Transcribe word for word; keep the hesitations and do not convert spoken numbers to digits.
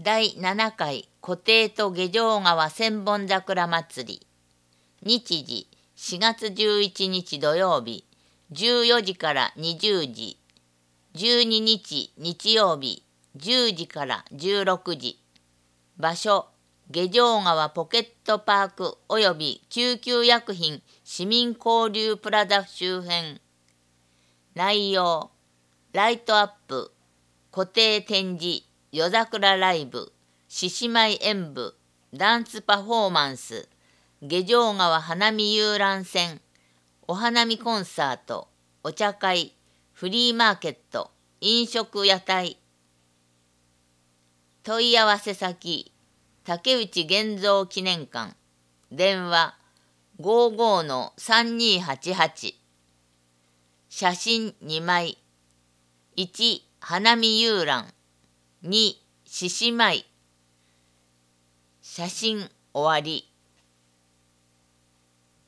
だいななかい湖底と下条川千本桜祭り。日時しがつじゅういちにち土曜日じゅうよじからにじゅうじ、じゅうににち日曜日じゅうじからじゅうろくじ。場所下条川ポケットパークおよび救急薬品市民交流プラザ周辺。内容ライトアップ、湖底展示、夜桜ライブ、獅子舞演舞、ダンスパフォーマンス、下条川花見遊覧船、お花見コンサート、お茶会、フリーマーケット、飲食屋台。問い合わせ先、竹内現像記念館、電話 ごーごーのさんにーはちはち。写真にまい。いち、花見遊覧。に、獅子舞。写真終わり。